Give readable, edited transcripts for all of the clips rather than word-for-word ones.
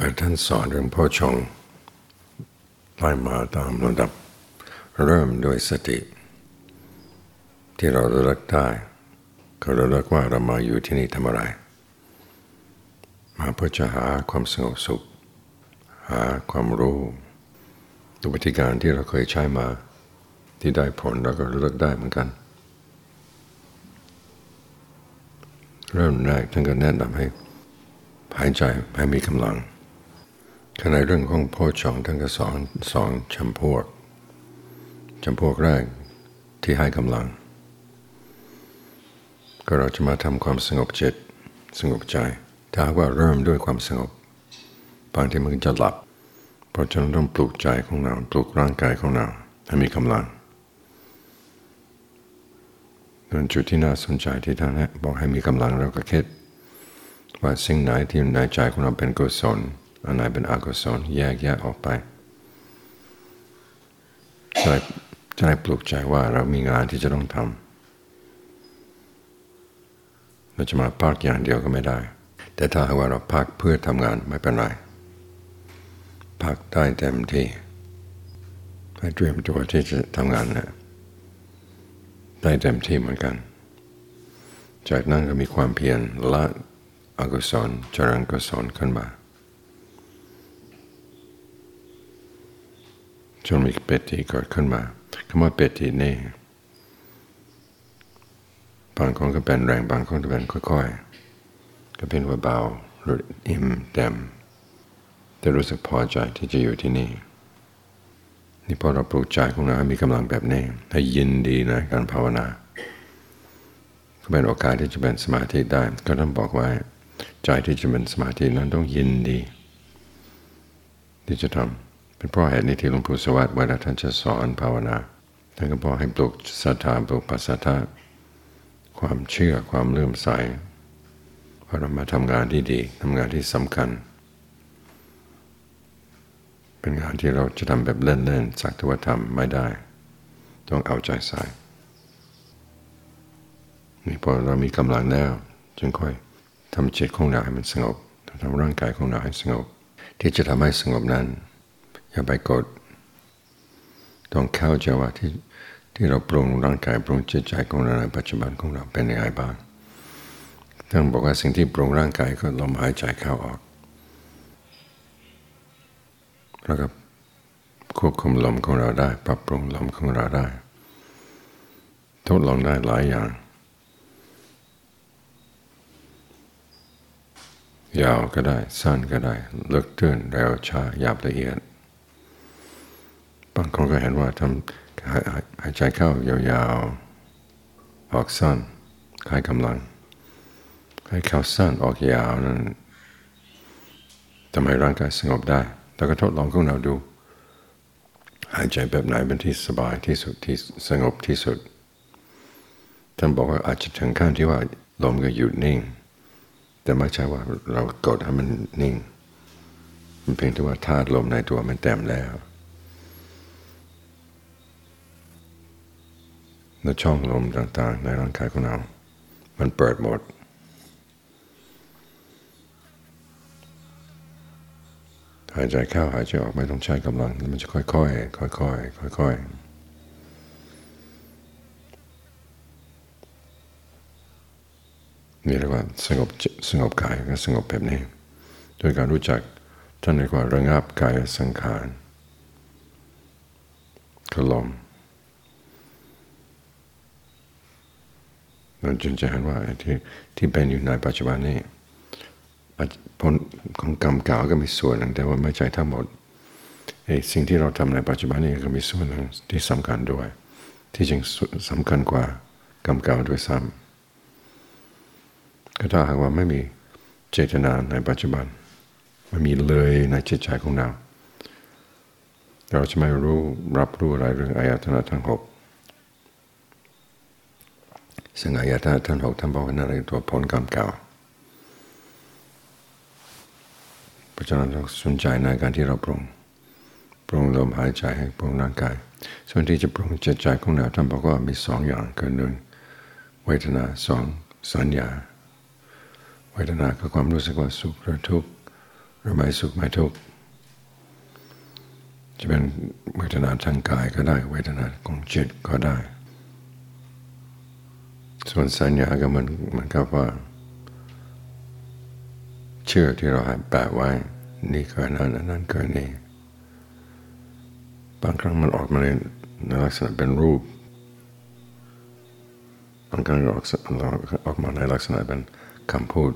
ท่านสอนเรื่องโพชฌงค์ไล่มาตามลำดับเริ่มด้วยสติที่เราระลึกได้ก็ระลึกว่าเรามาอยู่ที่นี่ทำอะไรมาเพื่อจะหาความสงบสุขหาความรู้ตัววิธีการที่เราเคยใช้มาที่ได้ผลเราก็ระลึกได้เหมือนกันเริ่มแรกท่านก็แนะนำให้หายใจให้มีกำลังในเรื่องของโพชฌงค์ท่านก็สอนจำพวกแรกที่ให้กำลังก็เราจะมาทำความสงบจิตสงบใจถ้าว่าเริ่มด้วยความสงบบางทีมันจะหลับเพราะฉะนั้นต้องปลุกใจของเราปลุกร่างกายของเราให้มีกำลังเป็นจุดที่น่าสนใจที่ท่านบอกให้มีกำลังเราก็คิดว่าสิ่งไหนที่ในใจของเราเป็นกุศลอันไหนเป็นอกุศลแยกออกไปจะได้ปลุกใจว่าเรามีงานที่จะต้องทำเราจะมาพักอย่างเดียวก็ไม่ได้แต่ถ้าหากว่าเราพักเพื่อทำงานไม่เป็นไรพักได้เต็มที่ให้เตรียมตัวที่จะทำงานนะได้เต็มที่เหมือนกันจากนั้นก็มีความเพียรละอกุศลเจริญกุศลขึ้นมาจนมีปิติเกิดขึ้นมาคำว่าปิตินี่บางคนก็เป็นแรงบางคนก็เป็นค่อยๆก็เป็นว่าเบาหรืออิ่มเต็มแต่รู้สึกพอใจที่จะอยู่ที่นี่นี่พอเราปลุกใจของเราให้มีกำลังแบบนี้ให้ยินดีในการภาวนาก็เป็นโอกาสที่จะเป็นสมาธิได้ก็ต้องบอกว่าใจที่จะเป็นสมาธินั้นต้องยินดีที่จะทำเป็นเพราะเหตุนี้ที่หลวงปู่สวัสดิ์เวลาท่านจะสอนภาวนาท่านก็บอกให้ปลุกศรัทธาปลุกปัสสัทธะความเชื่อความเลื่อมใสว่าเรามาทำงานที่ดีทำงานที่สำคัญเป็นงานที่เราจะทำแบบเล่นๆสักแต่ว่าทำไม่ได้ต้องเอาใจใส่นี่พอเรามีกำลังแล้วจึงค่อยทำจิตของเราให้มันสงบทำร่างกายของเราให้สงบที่จะทำให้สงบนั้นอย่าไปกดต้องเข้าใจว่าที่เราปรุงร่างกายปรุงจิตใจของเราในปัจจุบันของเราเป็นยังไงบ้างท่านบอกว่าสิ่งที่ปรุงร่างกายก็ลมหายใจเข้าออกแล้วก็ควบคุมลมของเราได้ปรับปรุงลมของเราได้ทดลองได้หลายอย่างยาวก็ได้สั้นก็ได้ลึกตื้นเร็วช้าหยาบละเอียดบางคนก็เห็นว่าทำหายใจเข้ายาวๆออกสั้นให้กำลังให้เข้าสั้นออกยาวนั้นทำให้ร่างกายสงบได้แล้วก็ทดลองของเราดูหายใจแบบไหนเป็นที่สบายที่สุดที่สงบที่สุดท่านบอกว่าอาจจะถึงขั้นที่ว่าลมก็หยุดนิ่งแต่ไม่ใช่ว่าเรากดให้มันนิ่งมันเพียงแต่ว่าธาตุลมในตัวมันเต็มแล้วในช่องลมต่างๆในร่างกายของเรามันเปิดหมดหายใจเข้าหายใจออกไม่ต้องใช้กำลังมันจะค่อยๆนี่เรียกว่าสงบกายก็สงบแบบนี้โดยการรู้จักท่านเรียกว่าระงับกายสังขารคือลมเราจึงจะเห็นว่าที่เป็นอยู่ในปัจจุบันนี้ผลของกรรมเก่าก็มีส่วนหนึ่งแต่ว่าไม่ใช่ทั้งหมดสิ่งที่เราทำในปัจจุบันนี้ก็มีส่วนหนึ่งที่สำคัญด้วยที่จริงสำคัญกว่ากรรมเก่าด้วยซ้ำก็ถ้าหากว่าไม่มีเจตนาในปัจจุบันไม่มีเลยในจิตใจของเราจะไม่รับรู้อะไรเรื่องอายตนะทั้งหกซึ่งอายตนะทั้งหกท่านบอกว่านั่นเป็นตัวผลกรรมเก่าเพราะฉะนั้นเราสนใจในการที่เราปรุงลมหายใจให้ปรุงร่างกายส่วนที่จะปรุงจิตใจของเราท่านบอกว่ามีสองอย่างคือหนึ่งเวทนาสองสัญญาเวทนาคือความรู้สึกว่าสุขหรือทุกข์หรือไม่สุขไม่ทุกข์จะเป็นเวทนาทางกายก็ได้เวทนาของจิตก็ได้ส่วนสัญญาก็มันก็ว่าเชื่อที่เราให้แปะไว้นี่เกิดนั้นเกิดนี่บางครั้งมันออกมาในลักษณะเป็นรูปบางครั้งออกมาในลักษณะเป็นคำพูด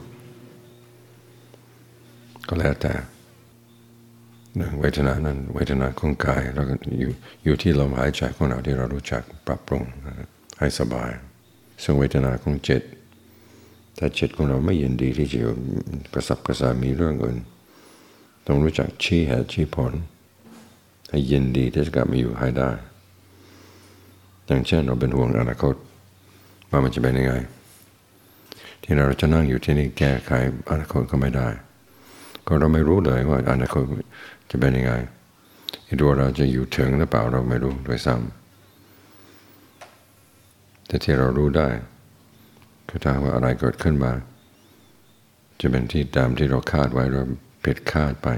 ก็แล้วแต่เวทนานั้นเวทนาของกายเราก็อยู่ที่ลมหายใจของเราที่เรารู้จักปรับปรุงให้สบายส่วนเวทนาของจิตถ้าจิตของเราไม่ยินดีที่จะกระสับกระส่ายมีเรื่องอื่นต้องรู้จักชี้เหตุชี้ผลให้ยินดีที่จะกลับมาอยู่ให้ได้อย่างเช่นเราเป็นห่วงอนาคตว่ามันจะเป็นยังไงที่เราจะนั่งอยู่ที่นี่แก้ไขอนาคตก็ไม่ได้ก็เราไม่รู้เลยว่าอนาคตจะเป็นยังไงตัวเราจะอยู่ถึงหรือเปล่าเราไม่รู้โดยซ้ำแต่ที่เรารู้ได้คือถ้าว่าอะไรเกิดขึ้นมาจะเป็นที่ตามที่เราคาดไว้เราผิดคาดไป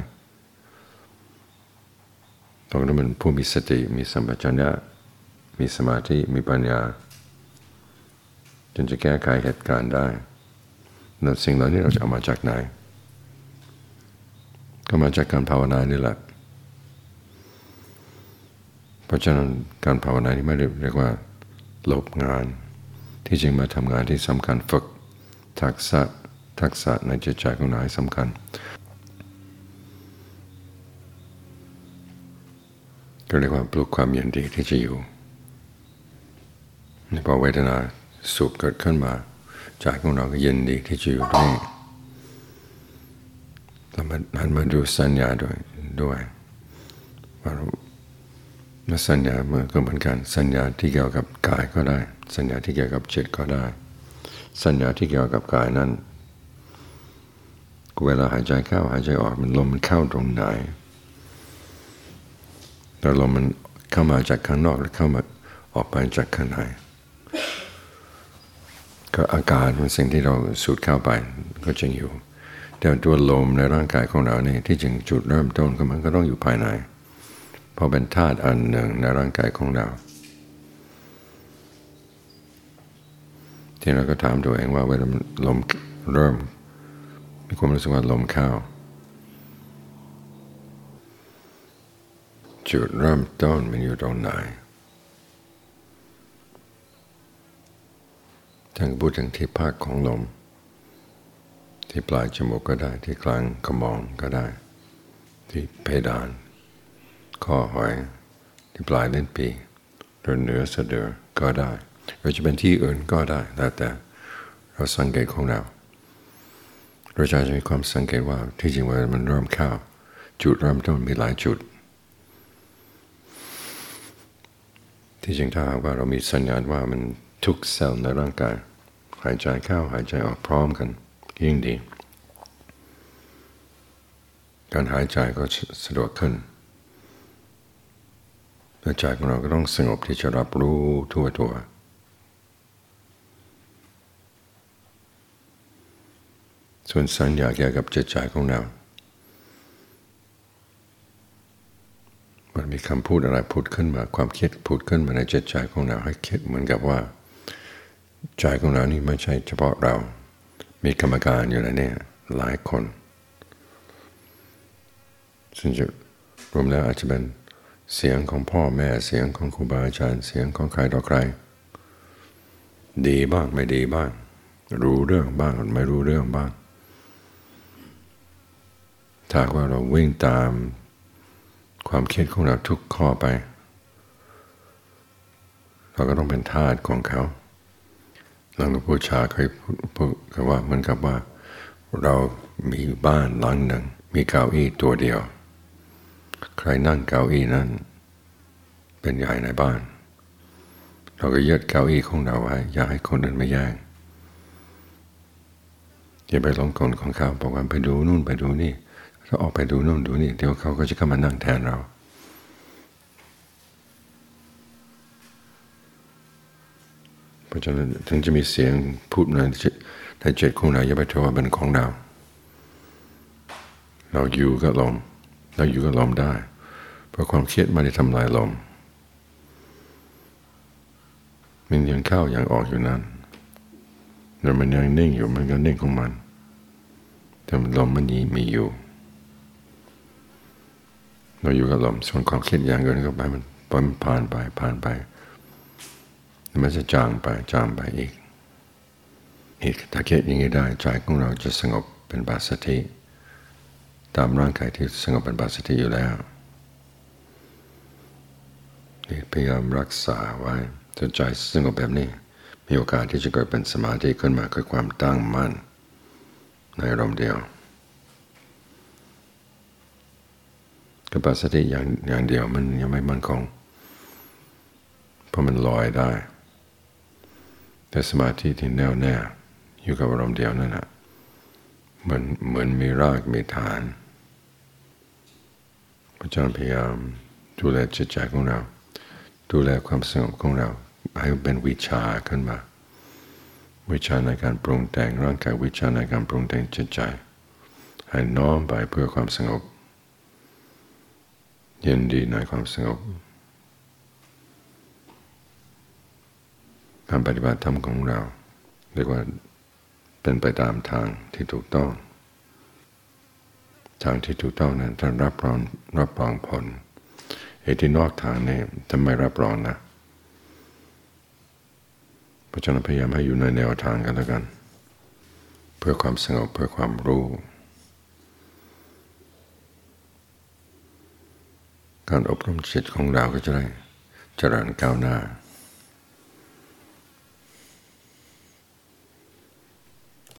ต้องเป็นผู้มีสติมีสัมปชัญญะมีสมาธิมีปัญญาจนจะแก้ไขเหตุการณ์ได้แล้วสิ่งเหล่านี้เราจะเอามาจากไหนก็มาจากการภาวนานี่แหละเพราะฉะนั้นการภาวนานี่ไม่ได้เรียกว่าหลบงานที่จริงมาทำงานที่สำคัญฝึกทักษะในจิตใจของเราให้สำคัญก็เรียกว่าปลุกความยินดีที่จะอยู่พอเวทนาสุขเกิดขึ้นมาใจของเราก็ยินดีที่จะอยู่ตรงนี้แล้วมันมาดูสัญญาด้วยว่าสัญญาเมื่อก็เหมือนกันสัญญาที่เกี่ยวกับกายก็ได้สัญญาที่เกี่ยวกับจิตก็ได้สัญญาที่เกี่ยวกับกายนั้นเวลาหายใจเข้าหายใจออกมันลมมันเข้าตรงไหนแต่ลมมันเข้ามาจากข้างนอกหรือเข้ามาออกไปจากข้างในก็อากาศเป็นสิ่งที่เราสูดเข้าไปก็จะอยู่แต่ตัวลมในร่างกายของเรานี่ที่จริงจุดเริ่มต้นก็มันก็ต้องอยู่ภายในเพราะเป็นธาตุอันหนึ่งในร่างกายของเราที่เราก็ถามตัวเองว่าเวลาลมเริ่มมีความรู้สึกว่าลมเข้าจุดเริ่มต้นมันอยู่ตรงไหนทั้งพูดถึงที่ภาคของลมที่ปลายจมูกก็ได้ที่กลางกระหม่อมก็ได้ที่เพดานข้อหอยที่ปลายลิ้นปี่หรือเหนือสะดือก็ได้หรือจะเป็นที่อื่นก็ได้แล้วแต่เราสังเกตของเราจะมีความสังเกตว่าที่จริงว่ามันเริ่มเข้าจุดเริ่มต้นมีหลายจุดที่จริงถ้าว่าเรามีสัญญาณว่ามันทุกเซลล์ในร่างกายหายใจเข้าหายใจออกพร้อมกันยิ่งดีการหายใจก็สะดวกขึ้นและใจของเราก็ต้องสงบที่จะรับรู้ทั่วส่วนสัญญาเกี่ยวกับจิตใจของเรามันมีคำพูดอะไรพูดขึ้นมาความคิดพูดขึ้นมาในจิตใจของเราให้คิดเหมือนกับว่าใจของเรานี่ไม่ใช่เฉพาะเรามีกรรมการอยู่ในนี้หลายคนซึ่งจะรวมแล้วอาจจะเป็นเสียงของพ่อแม่เสียงของครูบาอาจารย์เสียงของใครต่อใครดีบ้างไม่ดีบ้างรู้เรื่องบ้างไม่รู้เรื่องบ้างถ้าว่าเราวิ่งตามความคิดของเราทุกข้อไปเราก็ต้องเป็นทาสของเขาหลังหลวงปู่ชาเคยพูดกันว่าเหมือนกับว่าเรามีบ้านหลังหนึ่งมีเก้าอี้ตัวเดียวใครนั่งเก้าอี้นั้นเป็นใหญ่ในบ้านเราก็ยึดเก้าอี้ของเราไว้อย่าให้คนอื่นมาแย่งอย่าไปหลงกลของเขาบอกว่าไปดูนู่นไปดูนี่ถ้าออกไปดูนู่นดูนี่เดี๋ยวเขาก็จะเข้ามานั่งแทนเราเพราะฉะนั้นถึงจะมีเสียงพูดในจิตของเราอย่าไปถือว่าเป็นของเราเราอยู่กับลมเราอยู่กับลมได้เพราะความเครียดไม่ได้ทำลายลมมันยังเข้ายังออกอยู่นั้นแต่มันยังนิ่งอยู่มันก็นิ่งของมันแต่ลมมันมีอยู่เราอยู่กับลมส่วนความคิดอย่างอื่นก็ไปมันผ่านไปมันจะจางไปอีกถ้าคิดอย่างนี้ได้ใจของเราจะสงบเป็นปัสสติตามร่างกายที่สงบเป็นปัสสติอยู่แล้วพยายามรักษาไว้จนใจสงบแบบนี้มีโอกาสที่จะเกิดเป็นสมาธิขึ้นมาคือความตั้งมั่นในอารมณ์เดียวกับปัสสติอย่างเดียวมันยังไม่มั่นคงเพราะมันลอยได้แต่สมาธิที่แน่วแน่อยู่กับอารมณ์เดียวนั่นแหละเหมือนมีรากมีฐานพระเจ้าพยายามดูแลจิตใจของเราดูแลความสงบของเราให้เป็นวิชาขึ้นมาวิชาในการปรุงแต่งร่างกายวิชาในการปรุงแต่งจิตใจให้น้อมไปเพื่อความสงบยินดีในความสงบการปฏิบัติธรรมของเราเรียกว่าเป็นไปตามทางที่ถูกต้องทางที่ถูกต้องนั้นท่านรับรองผลที่นอกทางนี้ท่านไม่รับรองนะเพราะฉะนั้นพยายามให้อยู่ในแนวทางกันแล้วกันเพื่อความสงบเพื่อความรู้การอบรมจิตของเราก็จะได้เจริญก้าวหน้า